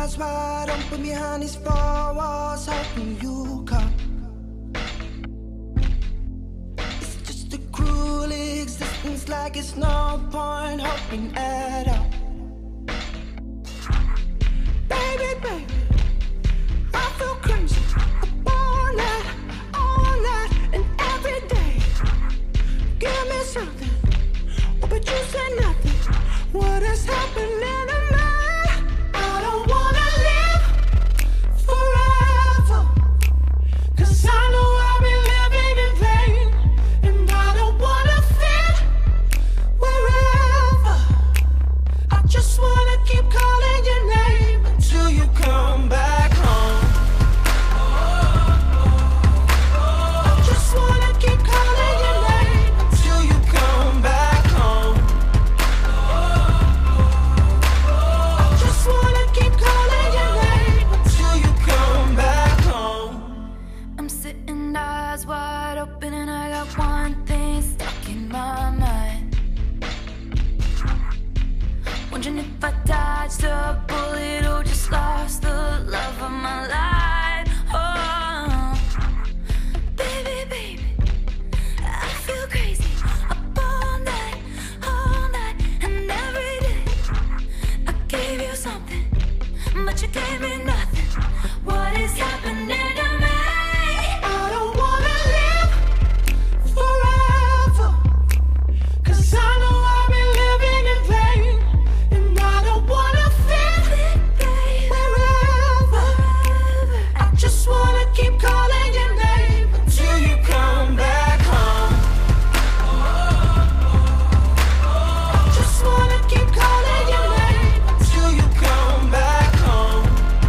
eyes wide open behind these four walls, hoping you come. It's just a cruel existence, like it's no point hoping at all. Baby, baby, I feel crazy all night and every day. Give me something, oh, but you say nothing. What is happening to me? I don't wanna live forever, 'cause I know I'll be living in vain. And I don't wanna fit wherever. I just wanna keep calling your name until you come back home. I just wanna keep calling your name until you come back home. I just wanna keep calling your name until you come back home. I'm sitting eyes wide open and I got one thing stuck in my mind. Wondering if I dodged a bullet or just lost the love of my life. Oh, baby, baby, I feel crazy up all night and every day. I gave you something, but you gave me nothing. What is happening to me? I don't wanna live forever, 'cause I know I'll be living in vain. And I don't wanna fit wherever. I just wanna keep calling your name until you come back home. I just wanna keep calling your name until you come back home.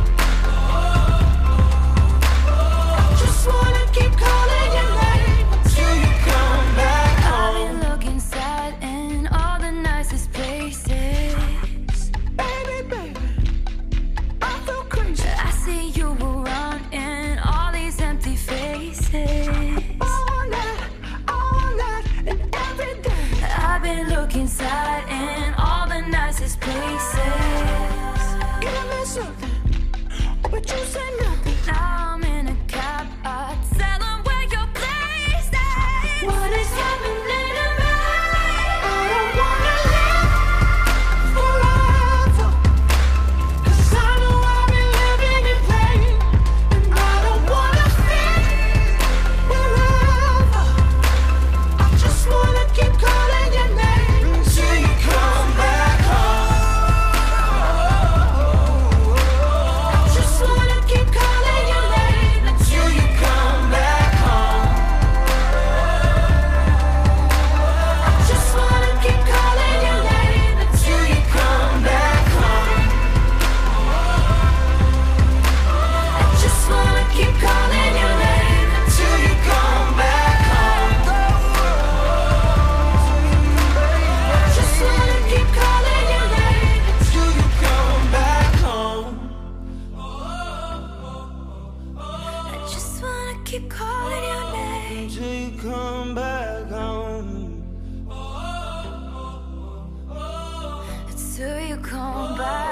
I just wanna keep calling your name until you come back I've home. been looking sad in all the nicest places. Baby, baby, I feel crazy I see you around in all these empty faces. all night and every day. I've been looking sad in all the nicest places. Give me something, oh, but you say nothing. Now I'm in a cab, I tell them where your place is. What is happening to me? I don't wanna live forever, 'cause I know I'll be living in vain. And I don't wanna fit wherever. I just wanna keep calling your name until you come back home. I just wanna keep calling your name until you come back home. I just wanna keep calling your name until you come back home. I just wanna keep calling your name until you come back home. I just wanna keep calling your name until you come back home. I just wanna keep calling your name Until you come back home. until you come back.